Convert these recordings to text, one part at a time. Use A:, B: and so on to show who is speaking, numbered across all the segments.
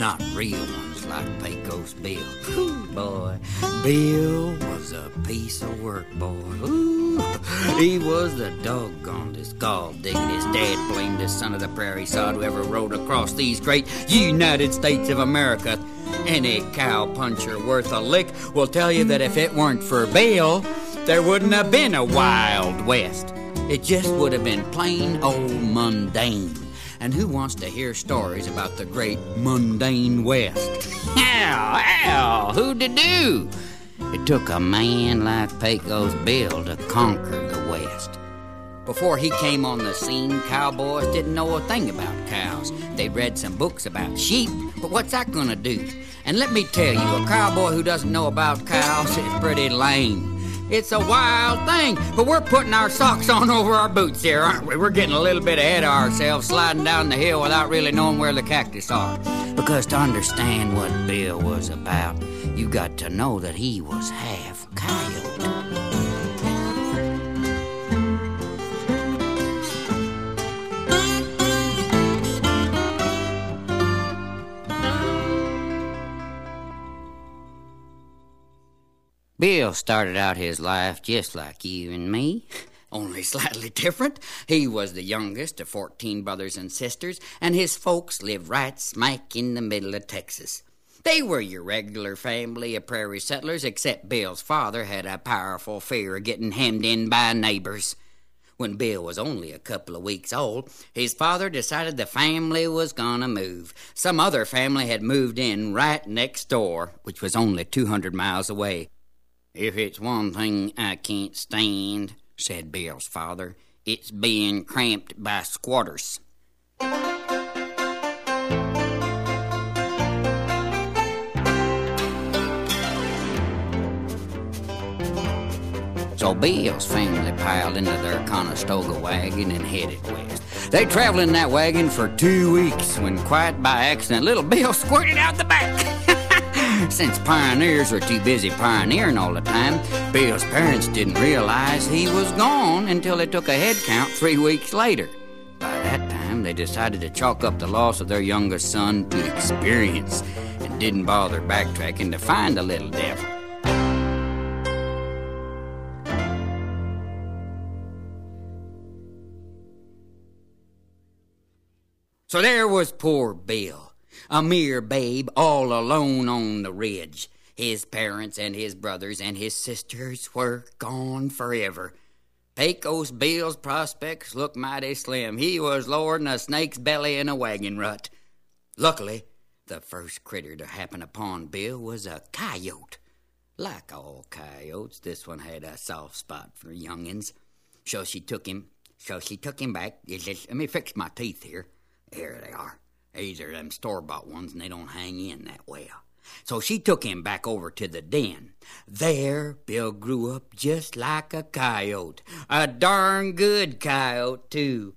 A: not real ones like Pecos Bill. Ooh, boy, Bill was a piece of work, boy. Ooh, he was the doggonedest gall-diggingest, dad-blamedest son of the prairie sod who ever rode across these great United States of America. Any cow-puncher worth a lick will tell you that if it weren't for Bill, there wouldn't have been a Wild West. It just would have been plain old mundane. And who wants to hear stories about the great mundane West? Ow, who'd do? It took a man like Pecos Bill to conquer the West. Before he came on the scene, cowboys didn't know a thing about cows. They'd read some books about sheep, but what's that gonna do? And let me tell you, a cowboy who doesn't know about cows is pretty lame. It's a wild thing, but we're putting our socks on over our boots here, aren't we? We're getting a little bit ahead of ourselves, sliding down the hill without really knowing where the cactus are. Because to understand what Bill was about, you got to know that he was half coyote. Bill started out his life just like you and me, only slightly different. He was the youngest of 14 brothers and sisters, and his folks lived right smack in the middle of Texas. They were your regular family of prairie settlers, except Bill's father had a powerful fear of getting hemmed in by neighbors. When Bill was only a couple of weeks old, his father decided the family was gonna move. Some other family had moved in right next door, which was only 200 miles away. "If it's one thing I can't stand," said Bill's father, "it's being cramped by squatters." So Bill's family piled into their Conestoga wagon and headed west. They traveled in that wagon for 2 weeks when, quite by accident, little Bill squirted out the back. Since pioneers were too busy pioneering all the time, Bill's parents didn't realize he was gone until they took a head count 3 weeks later. By that time, they decided to chalk up the loss of their youngest son to experience and didn't bother backtracking to find the little devil. So there was poor Bill, a mere babe all alone on the ridge. His parents and his brothers and his sisters were gone forever. Pecos Bill's prospects looked mighty slim. He was lording a snake's belly in a wagon rut. Luckily, the first critter to happen upon Bill was a coyote. Like all coyotes, this one had a soft spot for youngins. So she took him back. Let me fix my teeth here. Here they are. These are them store-bought ones, and they don't hang in that well. So she took him back over to the den. There, Bill grew up just like a coyote. A darn good coyote, too.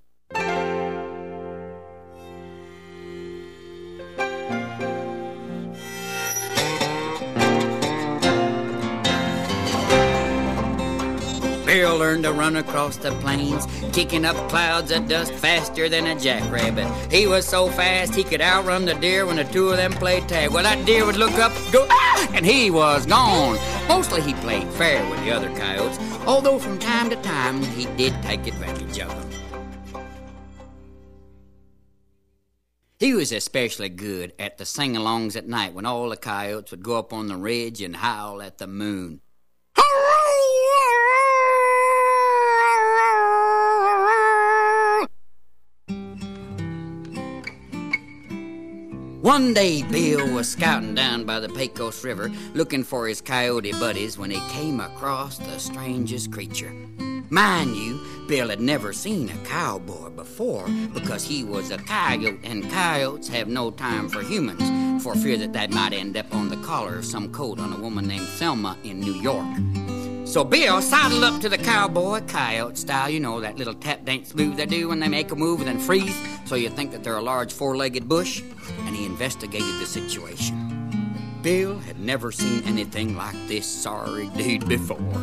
A: Bill learned to run across the plains, kicking up clouds of dust faster than a jackrabbit. He was so fast he could outrun the deer when the two of them played tag. Well, that deer would look up, go, ah, and he was gone. Mostly he played fair with the other coyotes, although from time to time he did take advantage of them. He was especially good at the sing-alongs at night when all the coyotes would go up on the ridge and howl at the moon. One day, Bill was scouting down by the Pecos River looking for his coyote buddies when he came across the strangest creature. Mind you, Bill had never seen a cowboy before because he was a coyote, and coyotes have no time for humans for fear that might end up on the collar of some coat on a woman named Thelma in New York. So Bill sidled up to the cowboy, coyote style, you know, that little tap dance move they do when they make a move and then freeze, so you think that they're a large four-legged bush, and he investigated the situation. Bill had never seen anything like this sorry dude before. The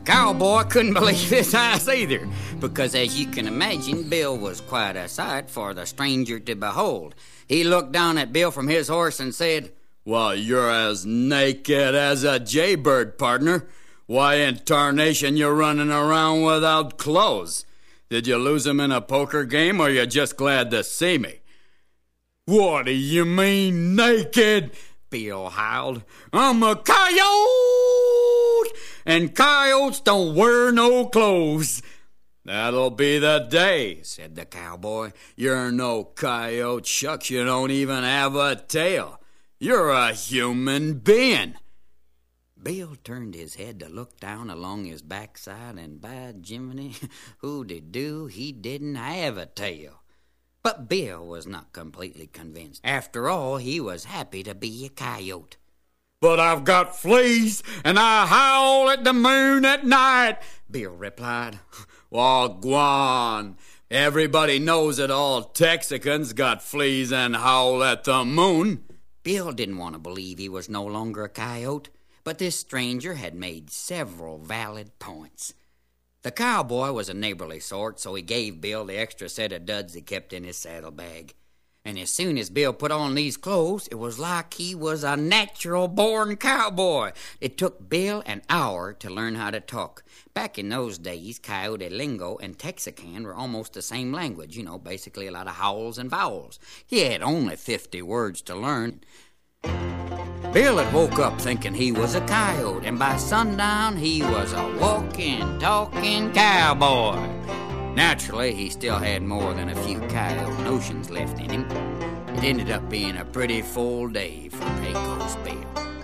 A: Cowboy couldn't believe his eyes either, because as you can imagine, Bill was quite a sight for the stranger to behold. He looked down at Bill from his horse and said,
B: "Well, you're as naked as a jaybird, partner. Why in tarnation you running around without clothes? Did you lose 'em in a poker game, or you just glad to see me?" "What do you mean, naked?"
A: Bill howled.
B: "I'm a coyote, and coyotes don't wear no clothes." "That'll be the day," said the cowboy. "You're no coyote, shucks, you don't even have a tail. You're a human being."
A: Bill turned his head to look down along his backside, and by Jiminy, who-de-do, he didn't have a tail. But Bill was not completely convinced. After all, he was happy to be a coyote.
B: "But I've got fleas, and I howl at the moon at night," Bill replied. "Well, gwan. Everybody knows that all Texicans got fleas and howl at the moon."
A: Bill didn't want to believe he was no longer a coyote, but this stranger had made several valid points. The cowboy was a neighborly sort, so he gave Bill the extra set of duds he kept in his saddlebag. And as soon as Bill put on these clothes, it was like he was a natural-born cowboy. It took Bill an hour to learn how to talk. Back in those days, coyote lingo and Texican were almost the same language, basically a lot of howls and vowels. He had only 50 words to learn. Bill had woke up thinking he was a coyote, and by sundown he was a walking, talking cowboy. Naturally, he still had more than a few coyote notions left in him. It ended up being a pretty full day for Pecos Bill.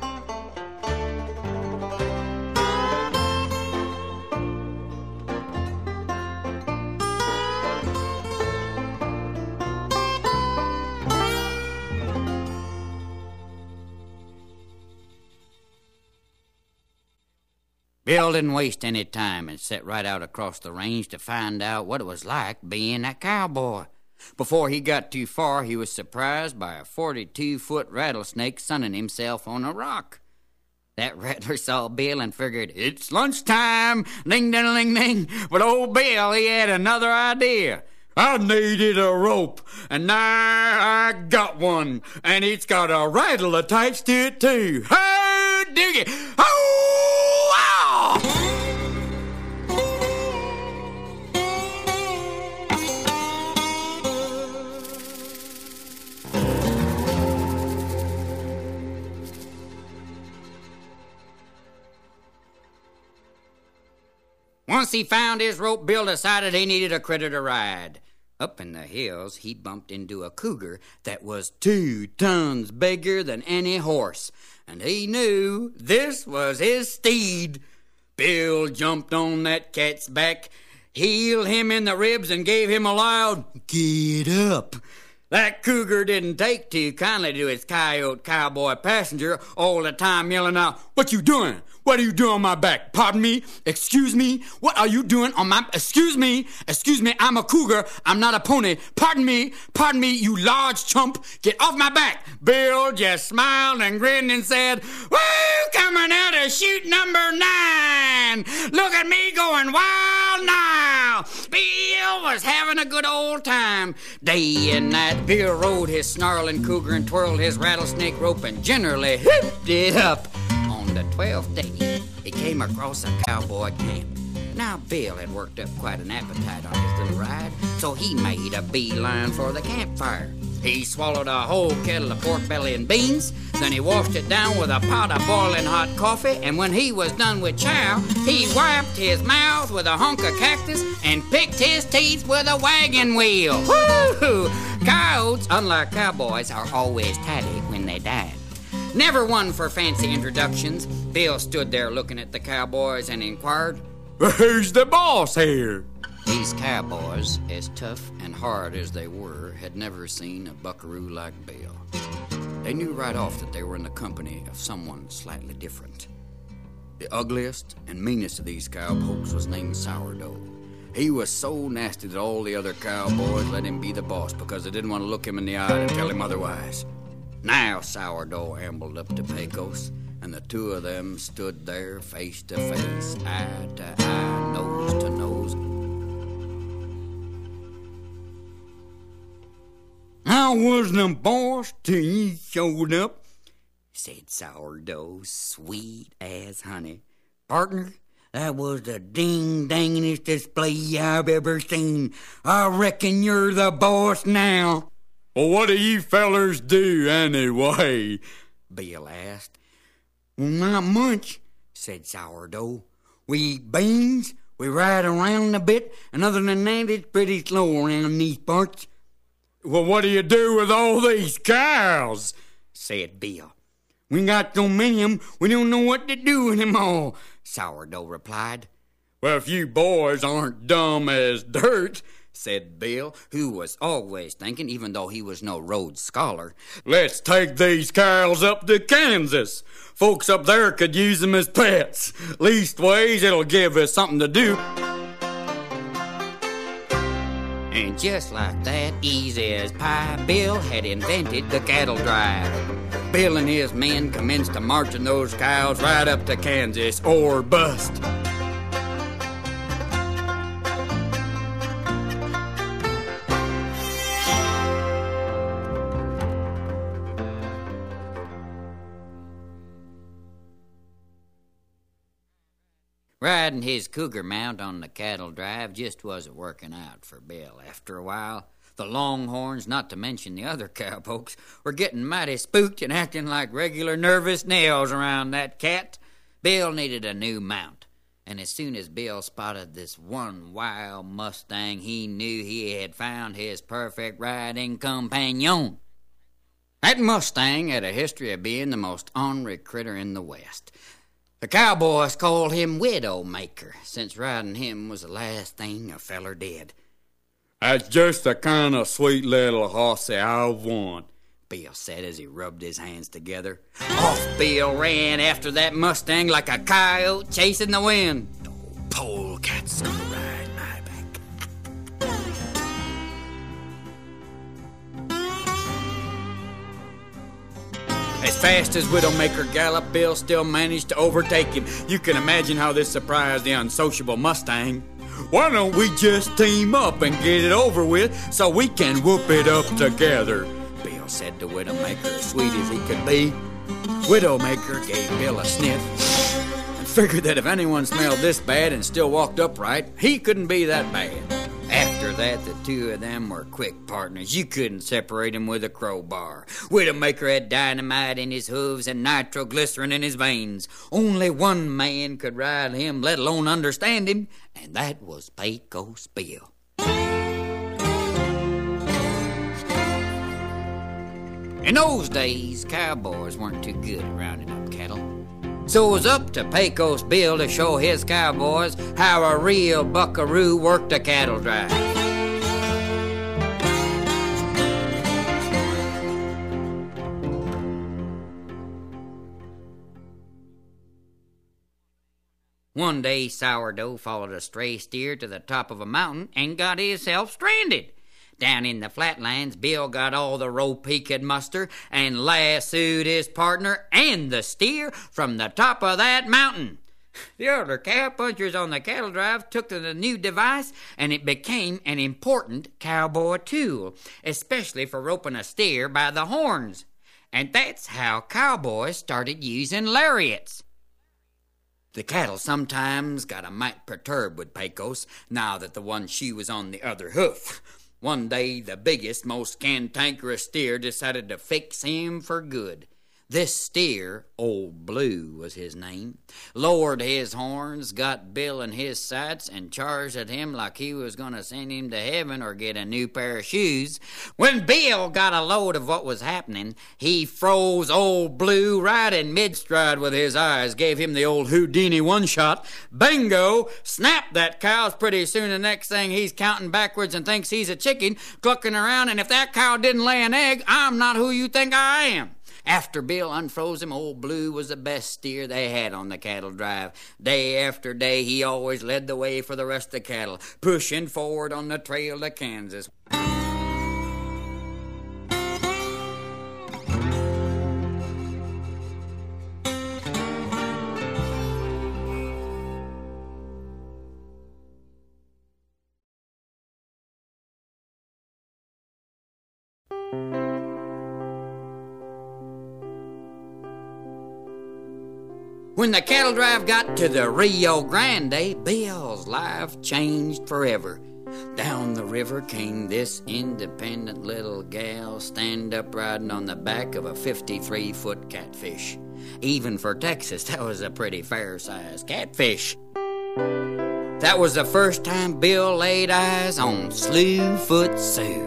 A: Bill didn't waste any time and set right out across the range to find out what it was like being a cowboy. Before he got too far, he was surprised by a 42-foot rattlesnake sunning himself on a rock. That rattler saw Bill and figured, "It's lunchtime, ding-ding-ding-ding." But old Bill, he had another idea.
B: "I needed a rope, and now I got one, and it's got a rattle attached to it, too. Hey, dig it! Oh, wow!"
A: Once he found his rope, Bill decided he needed a critter to ride. Up in the hills, he bumped into a cougar that was 2 tons bigger than any horse, and he knew this was his steed. Bill jumped on that cat's back, heeled him in the ribs, and gave him a loud, "Get up." That cougar didn't take too kindly to his coyote cowboy passenger, all the time yelling out, "What you doing? What are you doing on my back? Pardon me? Excuse me? What are you doing on my... Excuse me, I'm a cougar. I'm not a pony. Pardon me, you large chump. Get off my back." Bill just smiled and grinned and said, "Woo, coming out of chute number 9. Look at me going wild now." Bill was having a good old time. Day and night, Bill rode his snarling cougar and twirled his rattlesnake rope and generally hipped it up. On the 12th day, he came across a cowboy camp. Now, Bill had worked up quite an appetite on his little ride, so he made a beeline for the campfire. He swallowed a whole kettle of pork belly and beans, then he washed it down with a pot of boiling hot coffee, and when he was done with chow, he wiped his mouth with a hunk of cactus and picked his teeth with a wagon wheel. Woo! Coyotes, unlike cowboys, are always tidy when they dine. Never one for fancy introductions, Bill stood there looking at the cowboys and inquired,
B: "Who's the boss here?"
A: These cowboys, as tough and hard as they were, had never seen a buckaroo like Bill. They knew right off that they were in the company of someone slightly different. The ugliest and meanest of these cowpokes was named Sourdough. He was so nasty that all the other cowboys let him be the boss because they didn't want to look him in the eye and tell him otherwise. Now Sourdough ambled up to Pecos, and the two of them stood there face to face, eye to eye, nose to nose. "I wasn't boss till you showed up," said Sourdough, sweet as honey. "Partner, that was the ding-dangest display I've ever seen. I reckon you're the boss now."
B: "Well, what do you fellers do anyway?"
A: Bill asked. "Well, not much," said Sourdough. "We eat beans, we ride around a bit, and other than that, it's pretty slow around these parts."
B: "Well, what do you do with all these cows?"
A: said Bill. "We got so many of 'em, we don't know what to do with 'em all," Sourdough replied.
B: "Well, if you boys aren't dumb as dirt,"
A: said Bill, who was always thinking, even though he was no Rhodes Scholar,
B: "let's take these cows up to Kansas. Folks up there could use them as pets. Leastways, it'll give us something to do."
A: And just like that, easy as pie, Bill had invented the cattle drive. Bill and his men commenced to marching those cows right up to Kansas or bust. Riding his cougar mount on the cattle drive just wasn't working out for Bill after a while. The Longhorns, not to mention the other cowpokes, were getting mighty spooked and acting like regular nervous nails around that cat. Bill needed a new mount, and as soon as Bill spotted this one wild Mustang, he knew he had found his perfect riding companion. That Mustang had a history of being the most ornery critter in the West. The cowboys called him Widowmaker, since riding him was the last thing a feller did.
B: "That's just the kind of sweet little hossy I want,"
A: Bill said as he rubbed his hands together. Off Bill ran after that Mustang like a coyote chasing the wind. "Polecats gonna ride my back." As fast as Widowmaker galloped, Bill still managed to overtake him. You can imagine how this surprised the unsociable Mustang.
B: "Why don't we just team up and get it over with so we can whoop it up together?"
A: Bill said to Widowmaker, as sweet as he could be. Widowmaker gave Bill a sniff and figured that if anyone smelled this bad and still walked upright, he couldn't be that bad. After that, the two of them were quick partners. You couldn't separate them with a crowbar. Widowmaker had dynamite in his hooves and nitroglycerin in his veins. Only one man could ride him, let alone understand him, and that was Pecos Bill. In those days, cowboys weren't too good at rounding up cattle. So it was up to Pecos Bill to show his cowboys how a real buckaroo worked a cattle drive. One day, Sourdough followed a stray steer to the top of a mountain and got himself stranded. Down in the flatlands, Bill got all the rope he could muster and lassoed his partner and the steer from the top of that mountain. The other cowpunchers on the cattle drive took to the new device, and it became an important cowboy tool, especially for roping a steer by the horns. And that's how cowboys started using lariats. The cattle sometimes got a mite perturbed with Pecos now that the one shoe was on the other hoof. One day, the biggest, most cantankerous steer decided to fix him for good. This steer, Old Blue was his name, lowered his horns, got Bill in his sights, and charged at him like he was going to send him to heaven or get a new pair of shoes. When Bill got a load of what was happening, he froze Old Blue right in mid-stride with his eyes, gave him the old Houdini one-shot. Bingo! Snapped that cow's pretty soon. The next thing, he's counting backwards and thinks he's a chicken, clucking around, and if that cow didn't lay an egg, I'm not who you think I am. After Bill unfroze him, Old Blue was the best steer they had on the cattle drive. Day after day, he always led the way for the rest of the cattle, pushing forward on the trail to Kansas. When the cattle drive got to the Rio Grande, Bill's life changed forever. Down the river came this independent little gal, stand up riding on the back of a 53-foot catfish. Even for Texas, that was a pretty fair-sized catfish. That was the first time Bill laid eyes on Slewfoot Sue.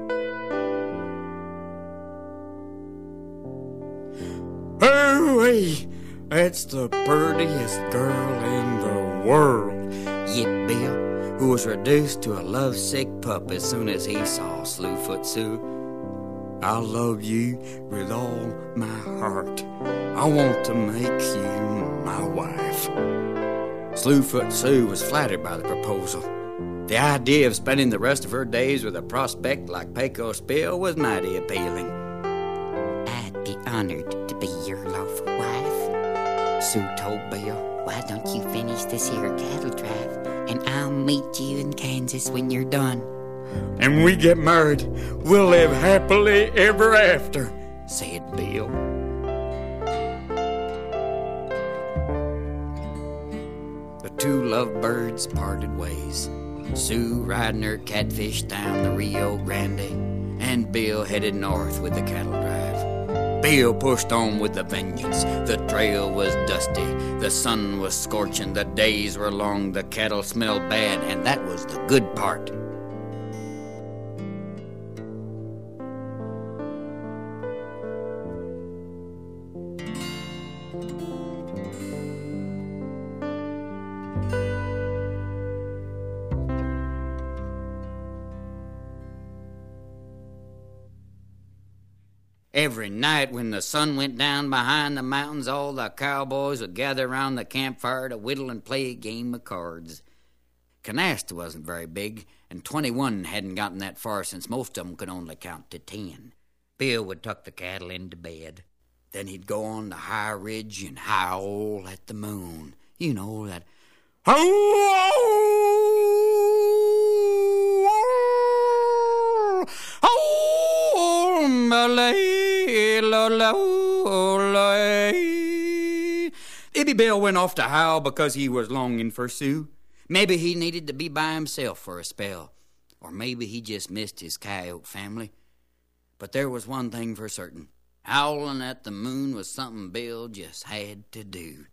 B: Hooey! That's the prettiest girl in the world,
A: Yet Bill, who was reduced to a lovesick pup as soon as he saw Slewfoot Sue.
B: I love you with all my heart. I want to make you my wife.
A: Slewfoot Sue was flattered by the proposal. The idea of spending the rest of her days with a prospect like Pecos Bill was mighty appealing. I'd be honored to be your lawful wife, Sue told Bill. Why don't you finish this here cattle drive, and I'll meet you in Kansas when you're done.
B: And we get married. We'll live happily ever after,
A: said Bill. The two lovebirds parted ways. Sue riding her catfish down the Rio Grande, and Bill headed north with the cattle drive. Bill pushed on with a vengeance. The trail was dusty, the sun was scorching, the days were long, the cattle smelled bad, and that was the good part. Every night when the sun went down behind the mountains, all the cowboys would gather around the campfire to whittle and play a game of cards. Canasta wasn't very big, and 21 hadn't gotten that far since most of them could only count to 10. Bill would tuck the cattle into bed. Then he'd go on the high ridge and howl at the moon. You know, that Ibby Bill went off to howl because he was longing for Sue. Maybe he needed to be by himself for a spell, or maybe he just missed his coyote family. But there was one thing for certain. Howling at the moon was something Bill just had to do.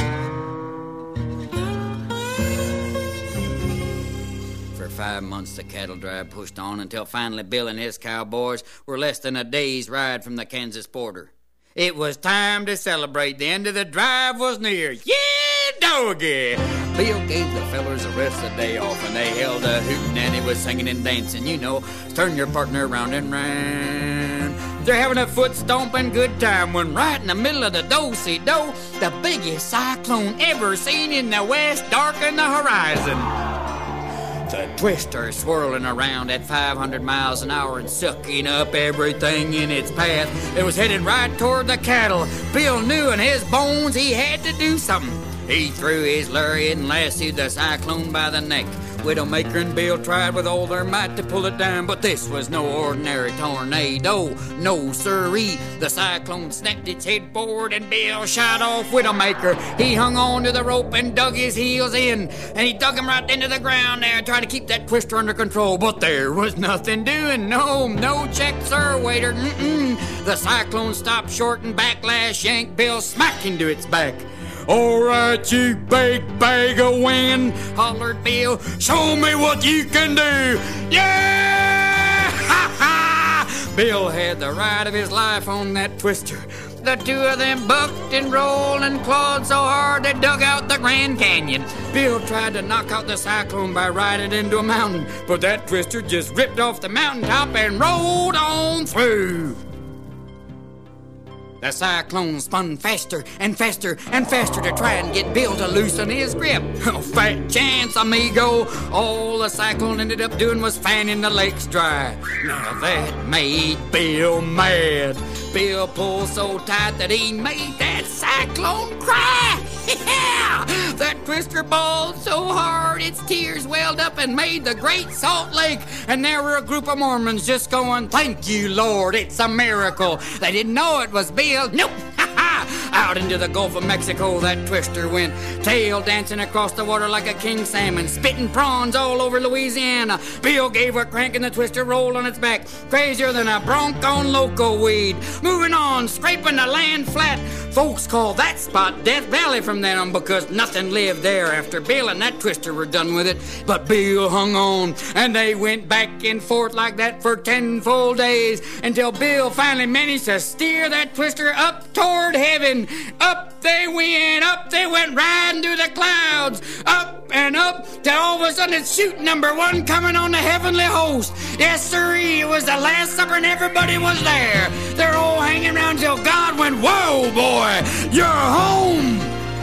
A: For 5 months the cattle drive pushed on until finally Bill and his cowboys were less than a day's ride from the Kansas border. It was time to celebrate. The end of the drive was near. Yeah, doggy! Bill gave the fellers the rest of the day off, and they held a hoot, and Nanny was singing and dancing. You know, turn your partner round and round. They're having a foot-stomping good time when right in the middle of the do-si-do, the biggest cyclone ever seen in the west darkened the horizon. The twister swirling around at 500 miles an hour and sucking up everything in its path. It was headed right toward the cattle. Bill knew in his bones he had to do something. He threw his lariat and lassoed the cyclone by the neck. Widowmaker and Bill tried with all their might to pull it down, but this was no ordinary tornado. No, sirree. The cyclone snapped its head forward and Bill shot off Widowmaker. He hung on to the rope and dug his heels in, and he dug him right into the ground there, trying to keep that twister under control. But there was nothing doing. No check, sir, waiter. The cyclone stopped short and backlash yanked Bill smack into its back. All right, you big bag of wind, hollered Bill. Show me what you can do. Yeah! Ha ha! Bill had the ride of his life on that twister. The two of them bucked and rolled and clawed so hard they dug out the Grand Canyon. Bill tried to knock out the cyclone by riding into a mountain, but that twister just ripped off the mountaintop and rolled on through. The cyclone spun faster and faster and faster to try and get Bill to loosen his grip. Oh, fat chance, amigo. All the cyclone ended up doing was fanning the lakes dry. Now that made Bill mad. Bill pulled so tight that he made that cyclone cry. Yeah! That twister bawled so hard its tears welled up and made the Great Salt Lake. And there were a group of Mormons just going, "Thank you, Lord, it's a miracle." They didn't know it was Bill. Nope.
B: Out into the Gulf of Mexico that twister went, tail dancing across the water like a king salmon, spitting prawns all over Louisiana. Bill gave her a crank and the twister rolled on its back, crazier than a bronc on loco weed. Moving on, scraping the land flat. Folks call that spot Death Valley from then on, because nothing lived there after Bill and that twister were done with it. But Bill hung on, and they went back and forth like that for 10 full days, until Bill finally managed to steer that twister up toward heaven. Up they went riding through the clouds, up and up, till all of a sudden it's shoot number one coming on the heavenly host. Yes, sirree, it was the Last Supper and everybody was there. They're all hanging around till God went, "Whoa, boy, you're home!"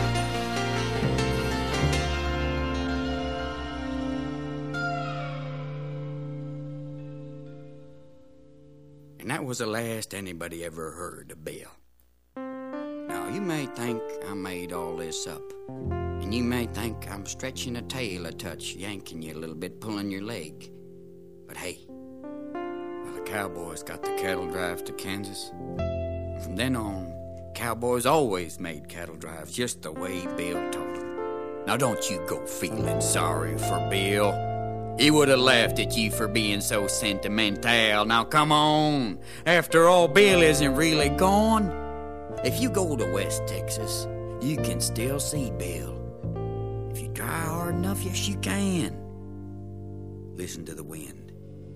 B: And that was the last anybody ever heard of Bill. Now, you may think I made all this up, and you may think I'm stretching a tail a touch, yanking you a little bit, pulling your leg. But hey, well, the cowboys got the cattle drive to Kansas. From then on, cowboys always made cattle drives just the way Bill told them. Now, don't you go feeling sorry for Bill. He would have laughed at you for being so sentimental. Now, come on. After all, Bill isn't really gone. If you go to West Texas, you can still see Bill. If you try hard enough, yes, you can. Listen to the wind.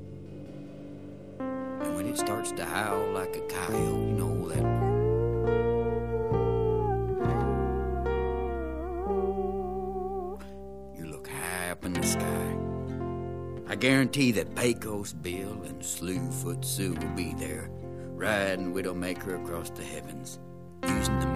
B: And when it starts to howl like a coyote, you know that. You look high up in the sky. I guarantee that Pecos Bill and Slewfoot Sue will be there, riding Widowmaker across the heavens, using the